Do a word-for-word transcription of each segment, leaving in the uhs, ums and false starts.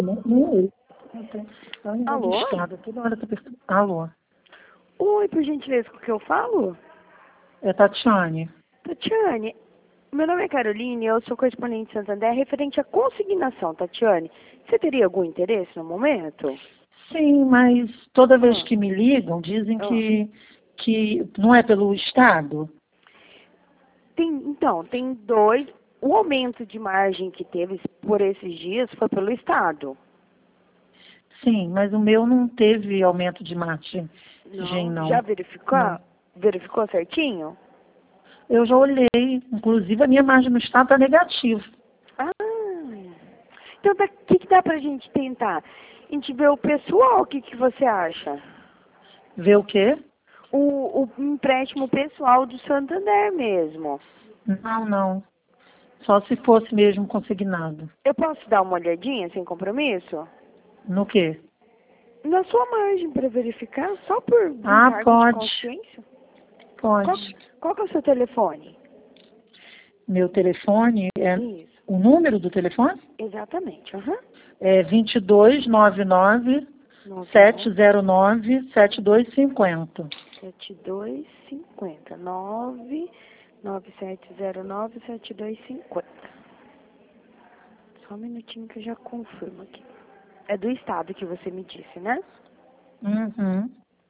Não, não, ele não tem. Ela não Alô? tem estado. Toda hora tá perguntando. Alô? Oi, por gentileza, com o que eu falo? É Tatiane. Tatiane, meu nome é Caroline, eu sou correspondente de Santander, referente à consignação, Tatiane. Você teria algum interesse no momento? Sim, mas toda vez Ah, que me ligam, dizem ah. que, que não é pelo Estado. Tem, então, tem dois. O aumento de margem que teve por esses dias foi pelo Estado. Sim, mas o meu não teve aumento de margem, Não, já não. verificou? Não. Verificou certinho? Eu já olhei, inclusive a minha margem no Estado está negativa. Ah, então o que, que dá pra gente tentar? A gente vê o pessoal, o que, que você acha? Vê o quê? O, o empréstimo pessoal do Santander mesmo. Não, não. Só se fosse mesmo consignado. Eu posso dar uma olhadinha sem compromisso? No quê? Na sua margem para verificar, só por Ah, encargo de pode. consciência? Qual, Pode. qual que é o seu telefone? Meu telefone é... Isso, O número do telefone? exatamente. Aham. É vinte e dois, noventa e nove, sete zero nove, sete dois cinco zero. sete dois cinco zero. nove nove sete zero nove sete dois cinco zero. Só um minutinho que eu já confirmo aqui. É do estado que você me disse, né? Uhum.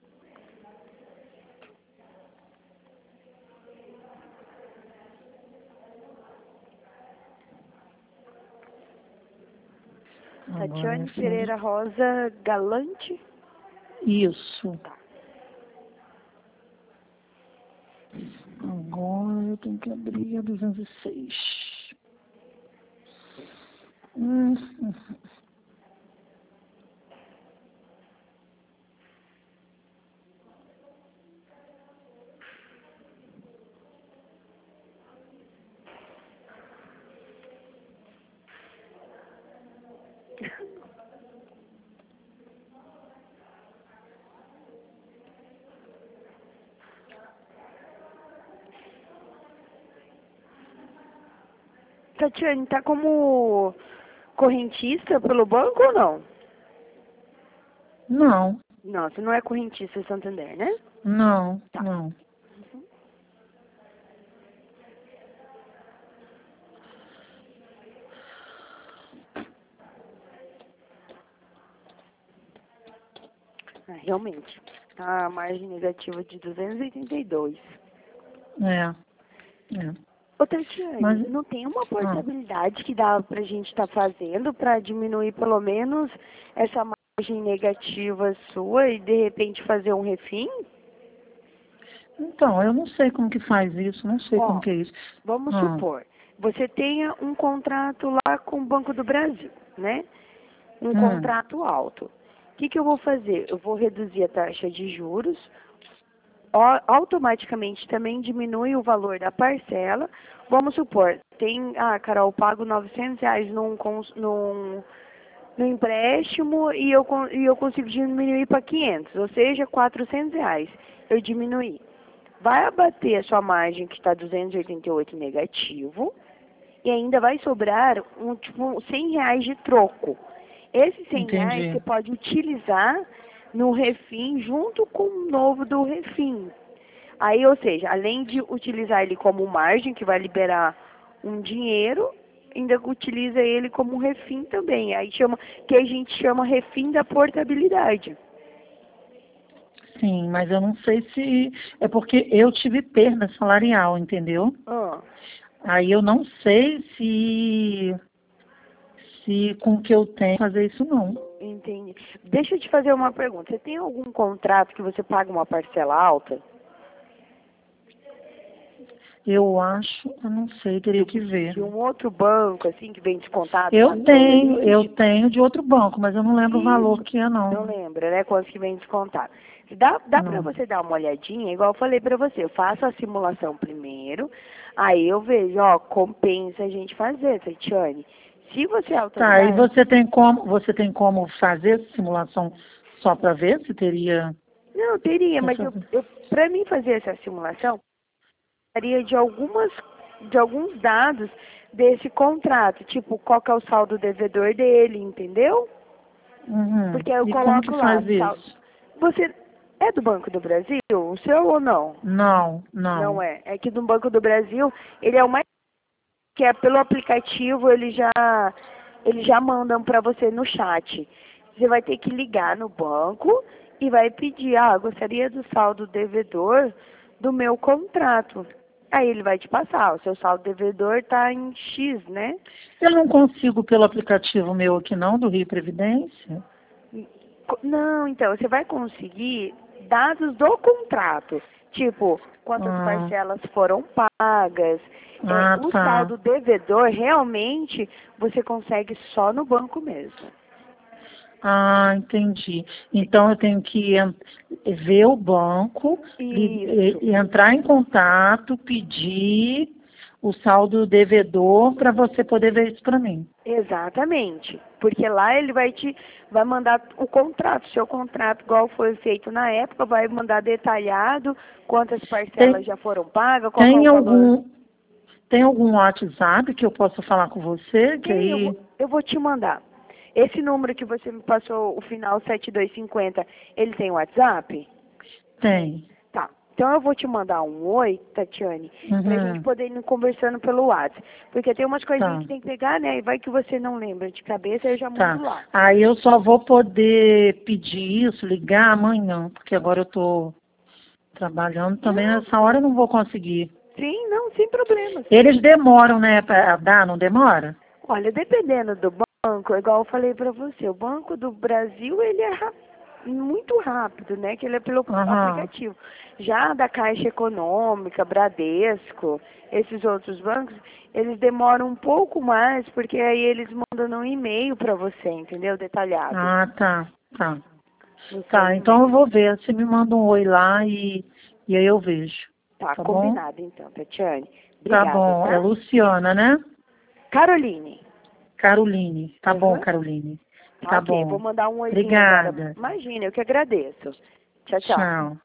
Agora Tatiane é fundo. Pereira Rosa Galante. Isso. Tá. Agora eu tenho que abrir a duzentos e seis. Uhum. Tatiane, tá como correntista pelo banco ou não? Não, Não, você não é correntista Santander, né? não, Tá. não. Ah, realmente. A margem negativa de duzentos e oitenta e dois. É, é. Ô, Tatiane, Mas, não tem uma ah, portabilidade que dá pra gente estar fazendo pra diminuir pelo menos essa margem negativa sua e de repente fazer um refim? então, eu não sei como que faz isso, não sei como Ó, que é isso. vamos Ah, supor, você tenha um contrato lá com o Banco do Brasil, né? Um hum, contrato alto. O que, que eu vou fazer? Eu vou reduzir a taxa de juros, ó, automaticamente também diminui o valor da parcela. Vamos supor, tem, ah, Carol, eu pago novecentos reais num, cons- num, num empréstimo e eu, con- e eu consigo diminuir para quinhentos, ou seja, quatrocentos reais. Eu diminuí. Vai abater a sua margem, que está duzentos e oitenta e oito negativo, e ainda vai sobrar um, tipo, cem reais de troco. Esses cem reais entendi. você pode utilizar no refim junto com o novo do refim. Aí, ou seja, além de utilizar ele como margem, que vai liberar um dinheiro, ainda utiliza ele como refim também. Aí chama, que a gente chama refim da portabilidade. Sim, mas eu não sei se... É porque eu tive perda salarial, entendeu? Ah, Aí eu não sei se, se com o que eu tenho fazer isso não. entendi. Deixa eu te fazer uma pergunta. Você tem algum contrato que você paga uma parcela alta? Eu acho, eu não sei, teria que ver. De um outro banco, assim, que vem descontado Eu na sua tenho, eu origem? tenho de outro banco, mas eu não lembro o valor Isso. que é não. Não lembra, né? Quantos que vem descontado. Dá, dá pra Não. você dar uma olhadinha, igual eu falei pra você, eu faço a simulação primeiro, aí eu vejo, ó, compensa a gente fazer, Tatiane. Se você Tá, e autorizar, você tem como, você tem como fazer essa simulação só para ver se teria não, teria, mas eu, essa... eu, pra mim fazer essa simulação, precisaria de algumas, de alguns dados desse contrato, tipo, qual que é o saldo devedor dele, entendeu? Uhum. Porque eu E como coloco que lá. faz Sal... isso? Você é do Banco do Brasil, o seu ou não? Não, Não não. é. É que do Banco do Brasil, ele é o mais que é pelo aplicativo, ele já eles já mandam para você no chat. Você vai ter que ligar no banco e vai pedir, ah, gostaria do saldo devedor do meu contrato. Aí ele vai te passar, o seu saldo devedor está em X, né? Eu não consigo pelo aplicativo meu aqui não, do Rio Previdência? Co- Não, então, você vai conseguir dados do contrato, tipo, quantas Ah, parcelas foram pagas. É, ah, o tá. saldo devedor, realmente, você consegue só no banco mesmo. Ah, entendi. Então eu tenho que en- ver o banco, li- Isso, e- e entrar em contato, pedir o saldo devedor para você poder ver isso para mim. exatamente. Porque lá ele vai te, vai mandar o contrato, seu contrato, igual foi feito na época, vai mandar detalhado quantas parcelas Tem, já foram pagas, qual que é o tem valor. algum, tem algum WhatsApp que eu possa falar com você? Que Sim, eu aí vou, eu vou te mandar. Esse número que você me passou, o final sete dois cinco zero, ele tem WhatsApp? tem. Tá. Então eu vou te mandar um oi, Tatiane, pra gente Uhum, poder ir conversando pelo WhatsApp. Porque tem umas coisinhas tá, que tem que pegar, né? E vai que você não lembra de cabeça, eu já tá. mando lá. Aí eu só vou poder pedir isso, ligar amanhã, porque agora eu tô trabalhando também, Não, nessa hora eu não vou conseguir. sim, não, sem problemas. Eles demoram, né, para dar, não demora? Olha, dependendo do banco, igual eu falei pra você, o Banco do Brasil, ele é ra- muito rápido, né? Que ele é pelo Aham. aplicativo. Já da Caixa Econômica, Bradesco, esses outros bancos, eles demoram um pouco mais, porque aí eles mandam um e-mail pra você, entendeu? Detalhado. Ah, tá, tá. No seu Tá, então e-mail. eu vou ver. Você me manda um oi lá e, e aí eu vejo. Tá, Tá bom? combinado então, Tatiane. Tá Obrigada, bom. É tá? Luciana, né? Caroline. Caroline. Tá bom, Aham. Caroline. Tá Tá ok, vou bom. mandar um oizinho agora. Obrigada. Imagina, eu que agradeço. Tchau, tchau. Tchau.